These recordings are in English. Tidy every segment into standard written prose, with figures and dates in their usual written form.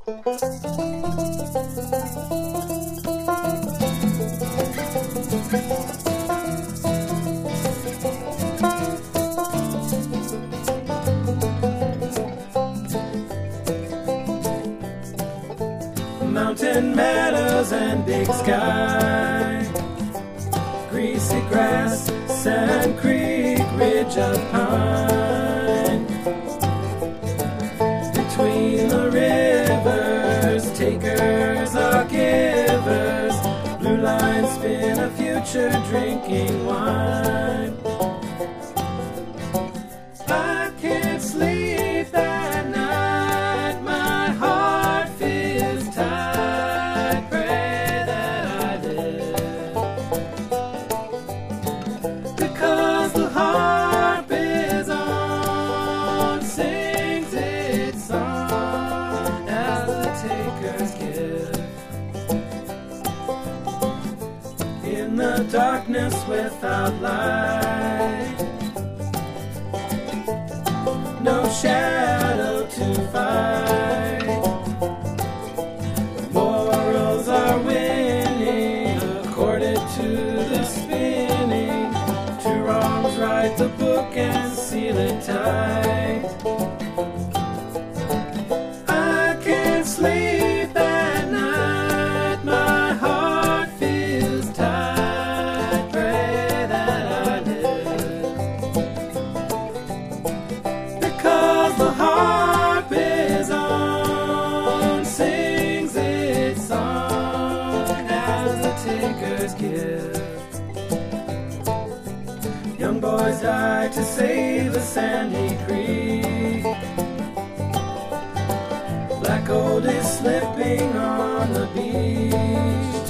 Mountain meadows and big sky, greasy grass, Sand Creek, ridge of pine. Between the rivers, takers are givers. Blue lines spin a future drinking wine. I can't sleep that night, my heart feels tight. Pray that I live, because the harp is on, sings its song as the takers give. In the darkness without light, no shadow to fight. Morals are winning, accorded to the spinning. Two wrongs, write the book and seal it tight. I can't sleep at night, my heart feels tight. Pray that I live, because the harp is on, sings its song as the takers give. Young boys die to save a sandy creek. Black gold is slipping on the beach.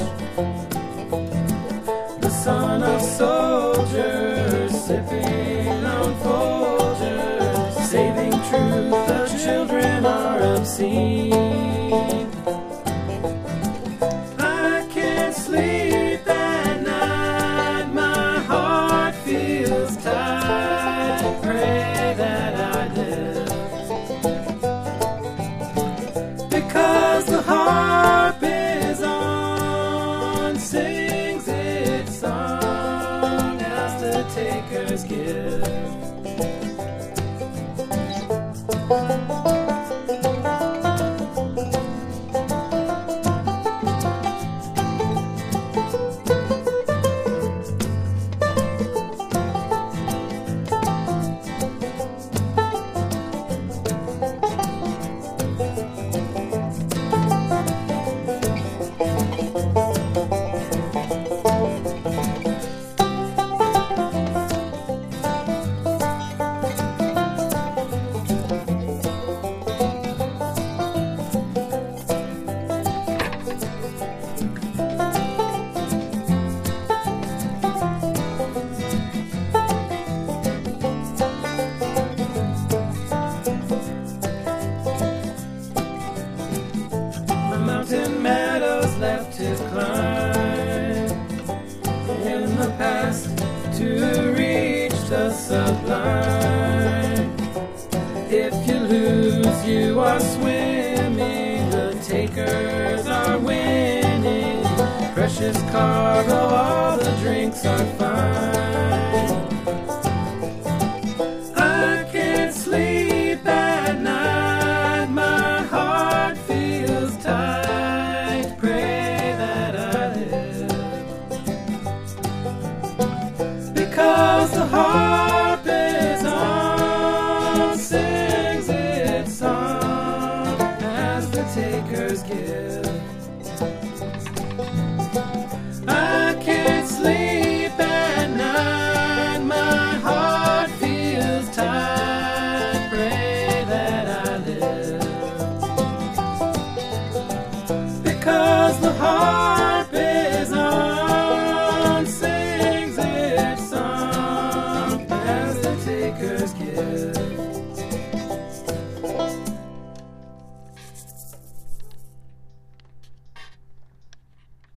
The son of soldiers sipping on Folgers, saving truth, the children are obscene. I can't sleep at night, my heart feels tight. Pray that I live, because the harp is on, sings its song as the takers give. Mountain meadows left to climb, in the past to reach the sublime. If you lose, you are swimming, the takers are winning. Precious cargo, all the drinks are fine.